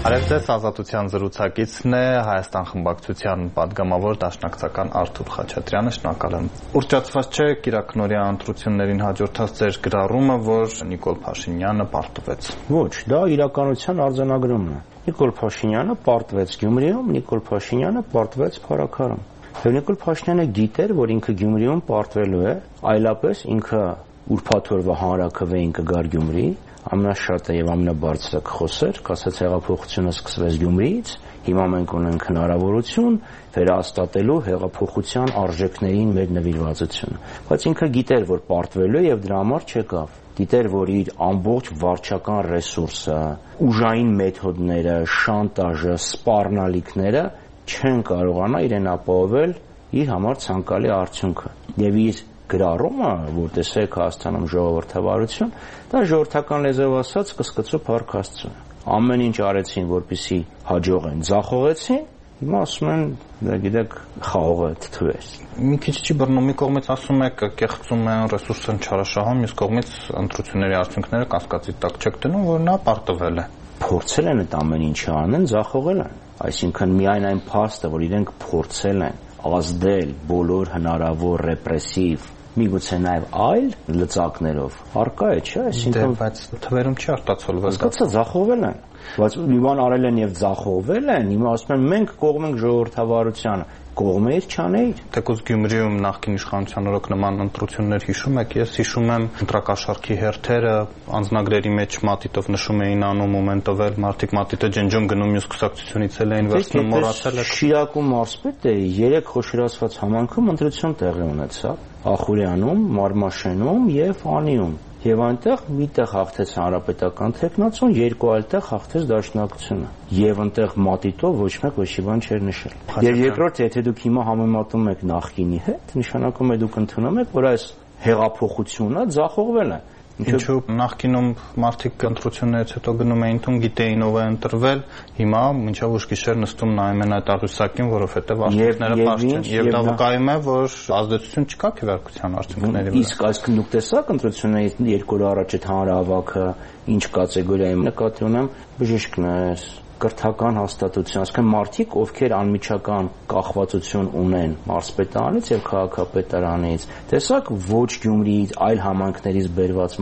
Արևձեզ ազատության զրուցակիցն է Հայաստան խմբակցության պատգամավոր դաշնակցական Արթուր Խաչատրյանը, շնորհակալ եմ։ Ուռճացված չէ Կիրակնորյա ընտրություններին հաջորդած ձեր գրառումը, որ Նիկոլ Փաշինյանը պարտվեց։ Ոչ, դա իրականության արձանագրումն է։ Նիկոլ Փաշինյանը պարտվեց Գյումրիում, Նիկոլ Փաշինյանը պարտվեց Փարաքարում։ Եվ Նիկոլ Փաշինյանը գիտեր, որ ինքը Գյումրիում պարտվելու է, այլապես ինքը ուրբաթ օրվա հանրաքվեին կգար Գյումրի, ամենաշատը եւ ամենաբարձրը կխոսեր, կասեց հեղափոխությունը սկսվեց Գյումրիից, հիմա մենք ունենք հնարավորություն վերահաստատելու հեղափոխության արժեքներին մեր նվիրվածությունը։ Բայց ինքը գիտեր, որ պարտվելու է եւ դրա համար չեկավ։ Գիտեր, որ իր ամբողջ վարչական ռեսուրսը, ուժային մեթոդները, շանտաժը, սպառնալիքները չեն կարողանա իրեն ապահովել իր համար ցանկալի արդյունքը։ Եվ իր գրառումը, որ տեսեք Հայաստանում ժողովրդավարություն, դա ժողովրդական լեզվով ասած կսկծու Փառք Աստծո։ Ամեն ինչ արեցին, որպեսզի հաջողեն, ձախողեցին, հիմա ասում են, դա գիտեք, խաղողը թթվեց։ Մի քիչ չի բռնում, մի կողմից ասում եք կեղծում են, ռեսուրսն չարաշահում, մյուս կողմից ընտրությունների արդյունքները կասկածի տակ չեք դնում, որ նա պարտվել է։ Փորձել են այդ ամեն ինչը անեն, ձախողել են։ Այսինքն միայն այն փաստը, որ իրենք փորձել են ազդել բոլոր հնարավոր ռեպրեսիվ, միգուցե նաև այլ լծակներով, արկա է, չէ՞, այսինքն բայց թվերում չի արտացոլվել դա։ Սկսած ձախողվել են, բայց մի բան արել են եւ ձախողվել են, հիմա ասում են մենք կողմենք ժողովրդավարությանը, կողմեր չանեիր։ Թեկուզ Գյումրիում նախկին իշխանության օրոք նման ընտրություններ հիշում եք, ես հիշում եմ ընտրակաշառքի հերթերը, անձնագրերի մեջ մատիտով նշում էին անում մոմենտ տվել, մարդիկ մատիտը ջնջում գնում մյուս կուսակցությունից էին վերցնում, մոռացել եք։ Շիրակում մարզպետը 3 խոշորացված համանքում ընտրություն տեղի ունեցավ Ախուրյանում, Մարմաշենում եւ Անիում։ Եվ այնտեղ միտեղ հաղթեց հանրապետական թեկնածուն, երկու այլ տեղ հաղթեց դաշնակցությունը։ Եվ այնտեղ մատիտով ոչ մեկ ոչի բան չէր նշել։ Եվ երկրորդ, եթե դուք հիմա համեմատում եք նախկինի հետ, նշանակում է դուք ընդունում եք, որ այս հեղափոխությունը ձախողվել է։ Ինչու նախկինում մարդիկ ընտրություններից հետո գնում էին տուն, գիտեին ով է ընտրվել, հիմա մինչև ուշ գիշեր նստում նայում են այդ աղյուսակին, որովհետև արդյունքները պարզ չեն, եւ դա վկայում է, որ ազդեցություն չկա քվեարկության արդյունքների վրա։ Իսկ այսինքն դուք տեսաք ընտրություններից 2 օր առաջ այդ հանրահավաքը ինչ կատեգորիայում նկատի ունեմ, բժիշկներ, կրթական հաստատություն, այսինքն մարդիկ, ովքեր անմիջական կախվածություն ունեն մարզպետարանից եւ քաղաքապետարանից, տեսակ ոչ Գյումրիից, այլ համայնքներից բերված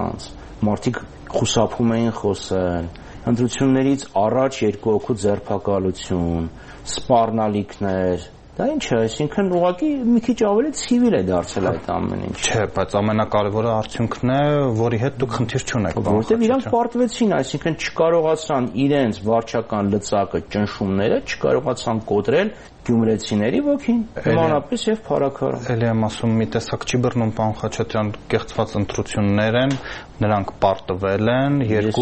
մարդիկ խուսափում էին խոսել, ընտրություններից առաջ 2 հոգու ձերբակալություն, սպառնալիքներ, դա ինչ է, այսինքն ուղղակի մի քիչ ավելի ցիվիլ է դարձել այդ ամեն ինչ։ Չէ, բայց ամենակարևորը արդյունքն է, որի հետ դուք խնդիր չունեք։ Որտեւ իրանք պարտվեցին, այսինքն չկարողացան իրենց վարչական լծակը, ճնշումները չկարողացան կոտրել գյումրեցիների ոգին, նմանապես եւ Փարաքարը։ Էլի եմ ասում, մի տեսակ չի բռնում, պարոն Խաչատրյան, կեղծված ընտրություններ են, նրանք պարտվել են,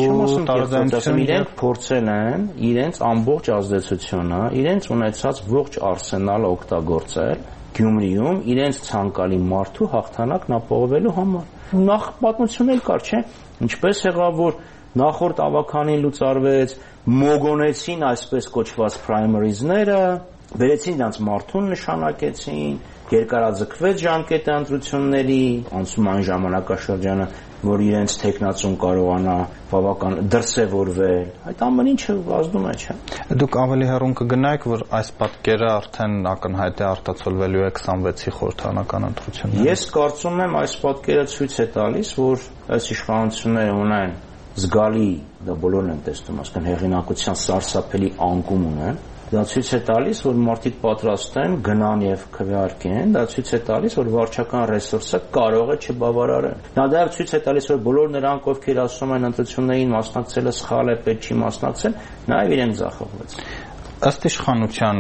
2 տարեդարձություն իրենք փորձել են իրենց ամբողջ ազդեցությունը, իրենց ունեցած ողջ արսենալը օգտագործել Գյումրիում իրենց ցանկալի մարդու հաղթանակն ապահովելու համար։ Նախ պատմություններ կար, չէ՞, ինչպես եղավ, որ նախորդ ավականին լուծարվեց, մոգոնեցին այսպես կոչված պրայմերիզները, բերեցին նրանց մարդուն նշանակեցին, երկարաձգվեց ժամկետը ընտրությունների, անցում այն ժամանակաշրջանը, որ իրենց թեկնածուն կարողանա բավական դրսևորվել, այդ ամեն ինչը ազդում է, չէ՞։ Դուք ավելի հեռուն կգնայիք, որ այս պատկերը արդեն ակնհայտ է արտացոլվելու է 26-ի խորհրդարանական ընտրություններում։ Ես կարծում եմ այս պատկերը ցույց է տալիս, որ այս իշխանությունները ունեն զգալի, դա բոլորն են տեսնում, ասկան հեղինակության սարսափելի անկում ունեն։ Դա ցույց է տալիս, որ մարդիկ պատրաստ են գնան եւ քվեարկեն, դա ցույց է տալիս, որ վարչական ռեսուրսը կարող է չբավարարել։ Դա դեռ ցույց է տալիս, որ բոլոր նրանք, ովքեր ասում են ընտրություններին մասնակցելը սխալ է, պետք չի մասնակցել, նաեւ իրենք ձախողվեց։ Ըստ իշխանության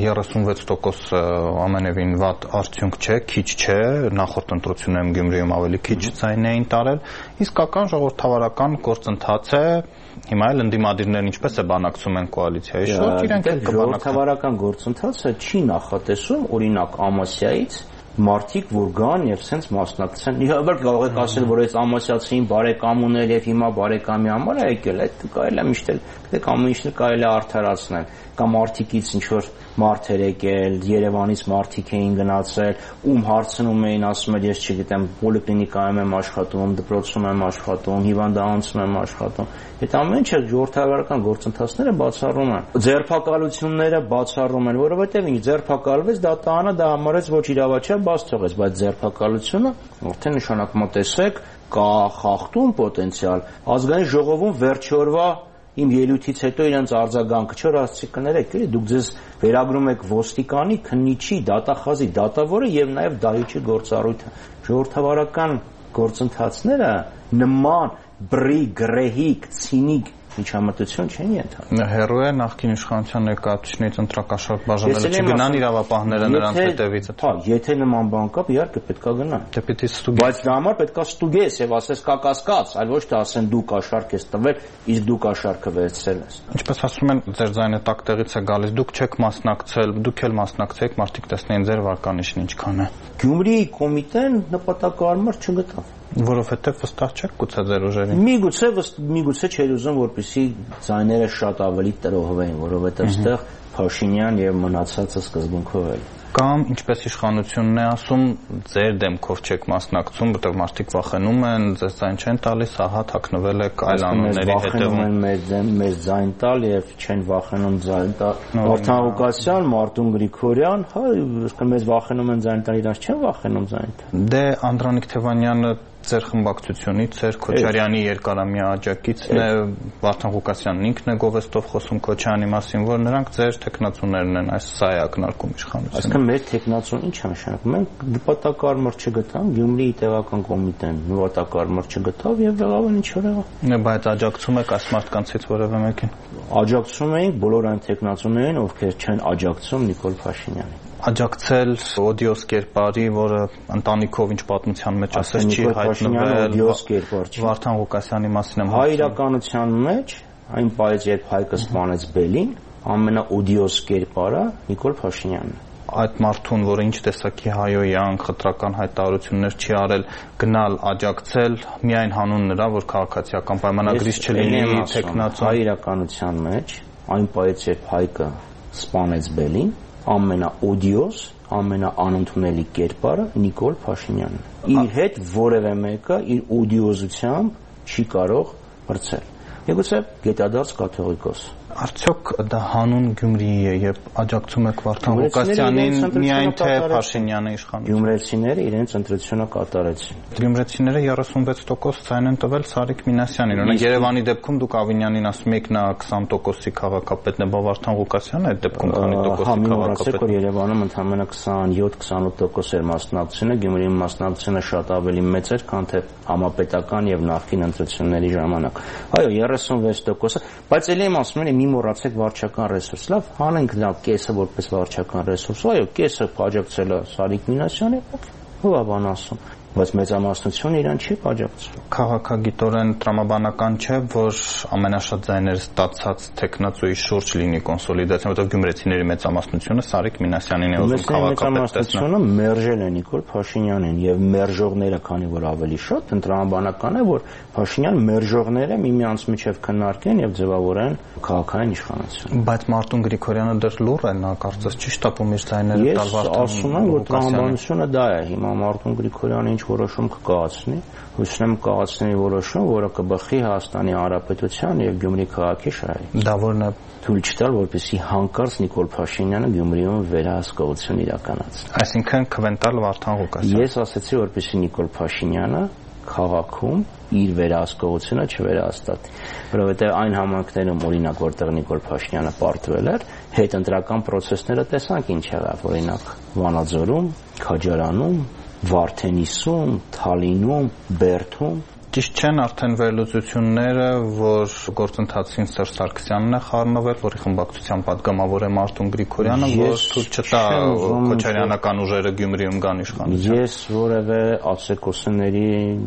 36% ամենևին վատ արդյունք չէ, քիչ չէ, նախորդ ընտրություններում Գյումրիում ավելի քիչ ձայն էին տարել, իսկական ժողովրդավարական գործընթաց է, հիմա էլ ընդդիմադիրներն ինչպես է բանակցում են կոալիցիայի շուրջ, իրենք էլ կբանակցեն։ Ժողովրդավարական գործընթացը չի նախատեսում օրինակ Ամասիայից մարդիկ որ գան եւ սենց մասնակցեն։ Իհարկե կարող եք ասել, որ այս ամասյացին բարեկամ ուներ եւ հիմա բարեկամի համար է եկել, այդ կարելի է միշտ էլ ամեն ինչ կարելի է արդարացնել։ Կամ մարդիկից ինչ որ մարդեր եկել, Երևանից մարդիկ էին գնացել, ում հարցնում էին, ասում են ես չգիտեմ, պոլիկլինիկայում եմ աշխատում, դպրոցում եմ աշխատում, հիվանդանոցում եմ աշխատում։ Այդ ամեն ինչը ժողովրդավարական գործընթացները բացառում են։ Ձերբակալությունները բացառում են, որովհետև ինչ ձերբակալվեց, դա տանը դա համարեց ոչ իրավաչափ բաց թողեց, բայց ձերբակալությունը արդեն նշանակում է տեսեք կա խախտում պոտենցիալ։ Ազգային ժողովում վերջի օրվա իմ ելույթից հետո իրենց արձագանքը չոր ասցի կներեք, էլի դուք ձեզ վերագրում եք ոստիկանի, քննիչի, դատախազի, դատավորը եւ նաեւ դահիճի գործառույթը։ Ժողովրդավարական գործընթացները նման բրի, գրեհիկ, ցինիկ միջամտություն չեն ենթադրում։ Հերո է նախկին իշխանության ներկայացուցիչներից ընտրակաշառք բաժանելը չգնան իրավապահները նրանց հետևից։ Հա, եթե նման բան կա, իհարկե պետքա գնան։ Դե պիտի ստուգի։ Բայց դա համար պետքա ստուգես եւ ասես կա կասկած, այլ ոչ թե ասեն դու կաշառք ես տվել, իսկ դու կաշառքը վերցրել ես։ Ինչպես ասում են, ձեր ձայնը տակ տեղից է գալիս, դուք չեք մասնակցել, դուք էլ մասնակցեք, մարդիկ տեսնեն ձեր վարկանիշն ինչքան է։ Գյումրիի կոմիտեն նպատակահարմար չգտավ։ Որովհետև վստահ չեք գուցե ձեր ուժերին։ Միգուցե չէր ուզում, որպեսզի ձայները շատ ավելի տրոհվեին, որովհետև այստեղ Փաշինյան եւ մնացածը սկզբունքով էլ։ Կամ ինչպես իշխանությունն է ասում, ձեր դեմքով չեք մասնակցում, որտեղ մարդիկ վախենում են, ձեզ ձայն չեն տալիս, ահա թաքնվել եք այլ անունների հետևում։ Մեզ ձայն տալ եւ չեն վախենում ձայն տալ։ Վարդան Ղուկասյան, Մարտուն Գրիգորյան, հա, մեզ վախենում են ձայն տալ, իրանց չեն վախենում ձայն տալ։ Դե Անդրանիկ Թևանյանը ձեր խմբակցությունից էր, Քոչարյանի երկարամյա աջակիցն է, Վարդան Ղուկասյանն ինքն է գովեստով խոսում Քոչարյանի մասին, որ նրանք ձեր տեխնացուներն են, այս սա է ակնարկում իշխանությունը։ Այսինքն մեր տեխնացուն ինչ է նշանակում։ Մենք նպատակարմար չգտանք, Գյումրիի տեղական կոմիտեն նպատակարմար չգտավ եւ եղավ ինչ որ եղավ։ Բայց աջակցում եք այս մարդկանցից որևէ մեկին։ Աջակցում էինք բոլոր այն տեխնացուներին, ովքեր չեն աջակցում Նիկոլ Փաշինյանին։ Աջակցել օդիոս կերպարի, որը ընտանիքով ինչ պատմության մեջ ասես չի հայտնվել, Վարդան Ղուկասյանի մասին եմ ասում։ Իրականության մեջ այն պայծ երբ Հայկը սպանեց Բելին, ամենաօդիոս կերպարը Նիկոլ Փաշինյանն է։ Այդ մարդուն, որը ինչ տեսակի հայոյանք, խտրական հայտարարություններ չի արել, գնալ աջակցել միայն հանուն նրա, որ քաղաքացիական պայմանագրից չլինի տեխնացու։ Հայ իրականության մեջ այն պայծ երբ Հայկը սպանեց Բելին, ամենաօդիոս, ամենաանընդունելի կերպարը Նիկոլ Փաշինյանն է։ Իր հետ որևէ մեկը իր օդիոզությամբ չի կարող բրցել։ Միգուցե գետադարձ կաթողիկոս։ Արդյոք դա հանուն Գյումրիի է եւ աջակցում եք Վարդան Ղուկասյանին միայն թե Փաշինյանը իշխանություն։ Գյումրեցիները իրենց ընտրությունը կատարեցին։ Գյումրեցիները 36% ցայն են տվել Սարիկ Մինասյանին։ Օրինակ Երևանի դեպքում դուք Ավինյանին ասում եք նա 20%-ի քաղաքապետն է, բայց Վարդան Ղուկասյանը այդ դեպքում քանի տոկոսի քաղաքապետ է։ Երևանում ընդամենը 27-28% էր մասնակցությունը, Գյումրիի մասնակցությունը շատ ավելի մեծ էր, քան թե համապետական եւ նախկին ընտրությունների ժամանակ։ Այո, 36%-ը, բայց ելի եմ ասում եմ մի մոռացեք վարչական ռեսուրս։ Լավ, հանենք դա կեսը որպես վարչական ռեսուրս։ Այո, կեսը աջակցել է Սարիկ Մինասյանը, ով է բան ասում։ Բայց մեծամասնությունը իրան չի աջակցում։ Քաղաքագիտորեն տրամաբանական չէ, որ ամենաշատ ձայները ստացած տեխնացուի շուրջ լինի կոնսոլիդացիա, որտեղ գյումրեցիների մեծամասնությունը Սարիկ Մինասյանին է ուզում քաղաքապետ տեսնել։ Մեծամասնությունը մերժել է Նիկոլ Փաշինյանին եւ մերժողները, քանի որ ավելի շատ, տրամաբանական է, որ Փաշինյան մերժողները միմյանց միջև քննարկեն եւ ձևավորեն քաղաքային իշխանություն։ Բայց Մարտուն Գրիգորյանը դեռ լուռ է, նա կարծես չի շտապում իր ձայները տալ Վարդան։ Ես ասում եմ, որ տրամաբանությունը դա է։ Հիմա Մարտուն Գրիգորյանը որոշում կկայացնի, հույսում կայացնի որոշում, որը կբխի Հայաստանի Հանրապետության եւ Գյումրի քաղաքի շահի։ Դա որն է թույլ չտալ, որպեսզի հանկարծ Նիկոլ Փաշինյանը Գյումրիում վերահսկողություն իրականացնի։ Այսինքն քվենտալ Վարդան Ղուկասյան։ Ես ասացի, որպեսզի Նիկոլ Փաշինյանը քաղաքում իր վերահսկողությունը չվերահաստատի, որովհետեւ այն համայնքներում օրինակ որտեղ Նիկոլ Փաշինյանը պարտվել էր, հետընտրական process-ները տեսանք ինչ եղավ, օրինակ Վանաձորում, Քաջարանում, Վարդենիսում, Թալինում, Բերդում։ Ճիշտ չեն արդեն վերլուծությունները, որ գործընթացին Սերժ Սարգսյանն է խառնվել, որի խմբակցության падգամավոր է Մարտուն Գրիգորյանը, որ թույլ չտա քոչարյանական ուժերը Գյումրիում գան իշխանության։ Ես որևէ ԱՑԿ-ների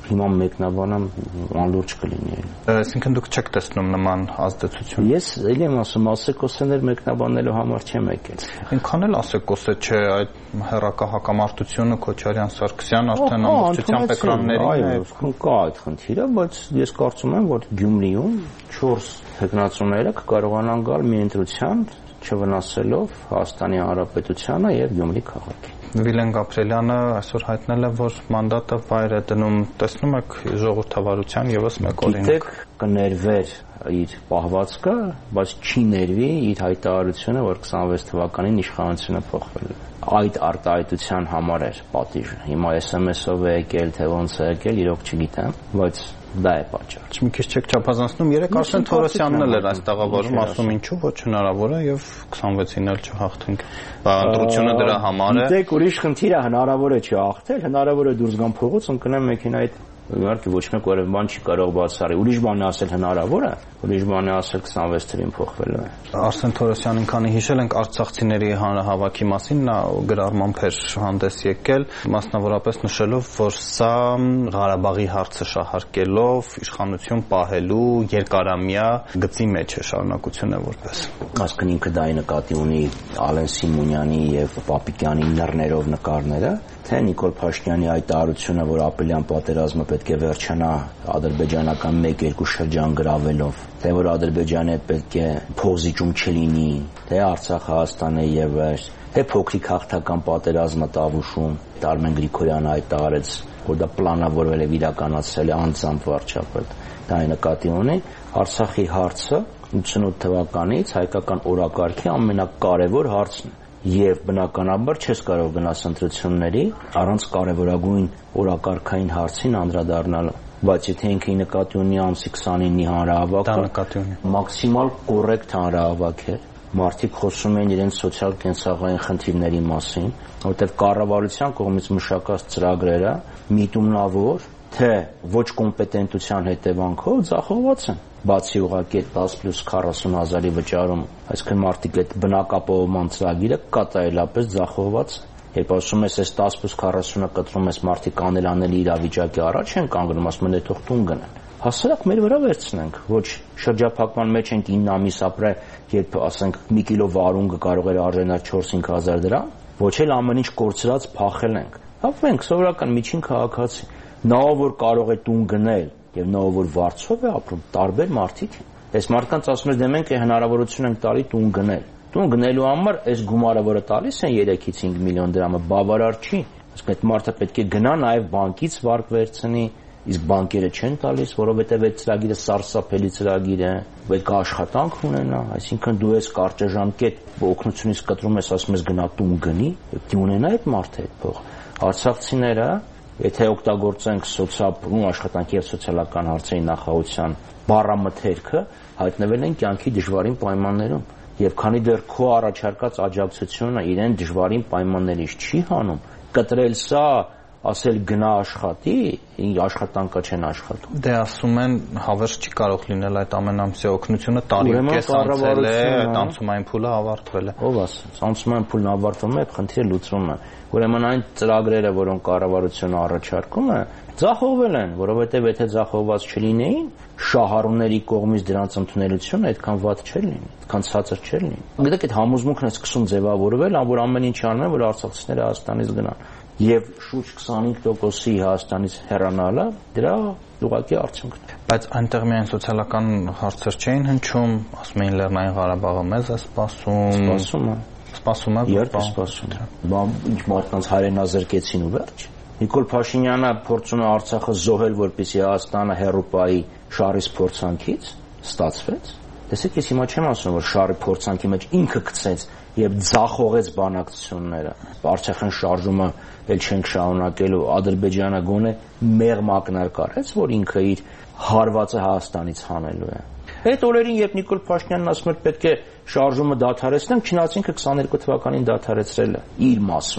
հիմա մեկնաբանամ անլուրջ կլինի։ Այսինքն դուք չեք տեսնում նման ազդեցություն։ Ես ելի եմ ասում, ասեկոսներ մեկնաբանելու համար չեմ եկել։ Այնքան էլ ասեկոս է չէ այդ հերակա հակամարտությունը Քոչարյան Սարգսյան արդեն ամբողջությամբ էկրաններին է։ Կա այդ խնդիրը, բայց ես կարծում եմ, որ Գյումրիում 4 հեգնացուները կկարողանան գալ մի ընտրության, չվնասելով Հայաստանի Հանրապետությանը եւ Գյումրի քաղաքին։ Վիլեն Գաբրելյանը այսօր հայտնել է, որ մանդատը վայր է դնում, տեսնում եք ժողովրդավարության եւս մեկ օրինակ։ Գիտեք, կներվեր իր պահվածքը, բայց չի ներվի իր հայտարարությունը, որ 26 թվականին իշխանությունը փոխվել է։ Այդ արտահայտության համար էր պատիժը։ Հիմա SMS-ով է եկել, թե ոնց է եկել, իրոք չգիտեմ, բայց դա է պատճառը։ Մի քիչ չեք չափազանցնում, երեք Արսեն Թորոսյանն էլ էր այս տաղավարում ասում ինչու ոչ հնարավոր է եւ 26-ին էլ չհաղթենք։ Ընտրությունը դրա համար է։ Գիտեք, ուրիշ խնդիրը հնարավոր է չհաղթել, հնարավոր է դուրս գամ փողոց, ընկնեմ մեքենայից իհարկե ոչ մեկ որևէ բան չի կարող բացառել։ Ուրիշ բան է ասել հնարավոր է, ուրիշ բան է ասել 26 թվականին փոխվել է։ Արսեն Թորոսյանին քանի հիշել ենք արցախցիների հանրահավաքի մասին, նա գրառմամբ էր հանդես եկել, մասնավորապես նշելով, որ սա Ղարաբաղի հարցը շահարկելով իշխանություն պահելու երկարամյա գծի մեջ է շարունակությունը որպես։ Այսինքն ինքը դա նկատի ունի Ալեն Սիմոնյանի եւ Պապիկյանի նռներով նկարները, թե Նիկոլ Փաշինյանի հայտարարությունը, որ ապրիլյան պատերազմը պետք է վերջանա ադրբեջանական 1-2 շրջան գրավելով, թե որ Ադրբեջանը պետք է փողզիջում չլինի, թե Արցախ Հայաստանը եւս, թե փոքրիկ հաղթական պատերազմը Տավուշում, Արմեն Գրիգորյանը հայտարարեց, որ դա պլանավորվել է իրականացել անձամբ վարչապետ, դա նկատի ունի Արցախի հարցը 88 թվականից հայկական օրակարգի ամենակարևոր հարցն է։ Եվ բնականաբար չես կարող գնաս ընտրությունների առանց կարևորագույն օրակարգային հարցին անդրադառնալու, բայց եթե ինքը նկատի ունի ամսի 29-ի հանրահավաքը, մաքսիմալ կոռեկտ հանրահավաք է, մարդիկ խոսում են իրենց սոցիալ-կենցաղային խնդիրների մասին, որտեղ կառավարության կողմից մշակած ծրագրերը միտումնավոր, թե ոչ կոմպետենտության հետևանքով ձախողված են։ Բացի ուղղակի 10+40 հազարի վճարում, այսինքն մարդիկ այդ բնակապահովման ծրագիրը կատարելապես ձախողված է։ Երբ ասում ես այս 10+40-ը կտրում ես մարդիկ անելանելի իրավիճակի առաջ են կանգնում, ասում են թող տուն գնան։ Հասարակ մեր վրա վերցնենք, ոչ շրջափակման մեջ ենք 9 ամիս ապրել, երբ ասենք մի կիլո վարունգը կարող էր արժանալ 4-5 հազար դրամ, ոչ էլ ամեն ինչ կորցրած փախել ենք։ Հավ մենք սովորական միջին քաղաքացի, նա որ կարող է տուն գնել եւ նա որ վարձով է ապրում, տարբեր մարդիկ են։ Այս մարդկանց ասում ես դե մենք հնարավորություն ենք տալի տուն գնել։ Տուն գնելու համար այս գումարը, որը տալիս են 3-ից 5 միլիոն դրամը, բավարար չի։ Իսկ այդ մարդը պետք է գնա նաեւ բանկից վարկ վերցնի, իսկ բանկերը չեն տալիս, որովհետեւ այդ ծրագիրը սարսափելի ծրագիր է, պետք է աշխատանք ունենա, այսինքն դու ես կարճաժամկետ օգնությունից կտրում ես, ասում ես գնա տուն գնի, պետք է ունենա այդ մարդը այդ փող։ Արցախցիները եթե օգտագործենք սոցիալ աշխատանքի եւ սոցիալական հարցերի նախարարության բառամթերքը, հայտնվել են կյանքի դժվարին պայմաններում եւ քանի դեռ քո առաջարկած աջակցությունը իրեն դժվարին պայմաններից չի հանում, կտրել սա, ասել գնա աշխատի, աշխատանքը չեն աշխատում։ Դե ասում են հավերժ չի կարող լինել այդ ամենամսյա օգնությունը, տարի ու կես անցել է, այդ անցումային փուլը ավարտվել է։ Ով ասաց, անցումային փուլն ավարտվում է, խնդիրը լուծվում է։ Ուրեմն այն ծրագրերը, որոնք կառավարությունը առաջարկում է, ձախողվել են, որովհետև եթե ձախողված չլինեին, շահառուների կողմից դրանց ընդունելությունը այդքան վատ չէր լինի, այդքան ցածր չէր լինի։ Գիտեք, այդ համոզմունքն է սկսում ձևավորվել, որ ամեն ինչ անում են, որ արցախցիները Հայաստանից գնան։ Եվ շուրջ 25%-ի Հայաստանից հեռանալը դրա ուղղակի արդյունքն է։ Բայց այնտեղ միայն սոցիալական հարցեր չէին հնչում, ասում էին Լեռնային Ղարաբաղը մեզ է սպասում։ Սպասում է։ Երբ է սպասում։ Ինչ մարդկանց հայրենազրկեցին ու վերջ։ Նիկոլ Փաշինյանը փորձում է Արցախը զոհել, որպեսզի Հայաստանը հեռու պահի շարժի փորձանքից, ստացվեց։ Տեսեք, ես հիմա չեմ ասում, որ շարժի փորձանքի մեջ ինքը գցեց եւ ձախողեց բանակցությունները։ Արցախյան շարժումը էլ չենք շարունակելու, Ադրբեջանը գոնե մեղմ ակնարկ արեց, որ ինքը իր հարվածը Հայաստանից հանելու է։ Այդ օրերին, երբ Նիկոլ Փաշինյանն ասում էր պետք է շարժումը դադարեցնենք, չնայած ինքը 22 թվականին դադարեցրել է իր մասով։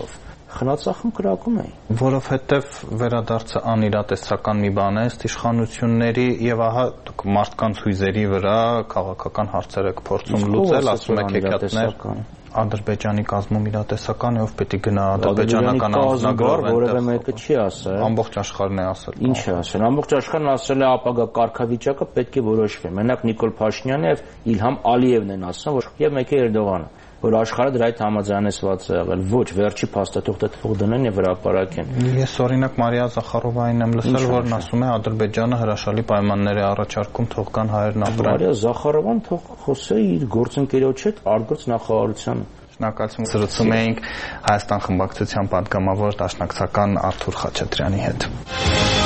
խնածախում կրակում էին։ Որովհետև վերադարձը անիրատեսական մի բան է, ըստ իշխանությունների, եւ ահա մարդկանց հույզերի վրա քաղաքական հարցեր եք փորձում լուծել, ասում եք հեքիաթներ։ Ադրբեջանի կազմում իրատեսական է, ով պետք է գնա ադրբեջանական անձնագրով, որևէ մեկը չի ասել։ Ամբողջ աշխարհն է ասել։ Ինչ է ասել։ Ամբողջ աշխարհն ասել է ապագա կարգավիճակը պետք է որոշվի։ Մենակ Նիկոլ Փաշինյանը եւ Իլհամ Ալիևն են ասում, որ եւ մեկ է Էրդողանը, որ աշխարհը դրա հետ համաձայնեցված է եղել։ Ոչ, վերջի փաստաթուղթը թող դնեն եւ հրապարակեն։ Ես օրինակ Մարիա Զախարովային եմ լսել, որն ասում է Ադրբեջանը հրաշալի պայմաններ է առաջարկում, թող կան հայերն ապրեն։ Մարիա Զախարովան թող խոսե իր գործընկերոջ հետ արտգործ նախարարությանը։ Շնորհակալություն։ Զրուցում էինք Հայաստան խմբակցության պատգամավոր դաշնակցական Արթուր Խաչատրյանի հետ։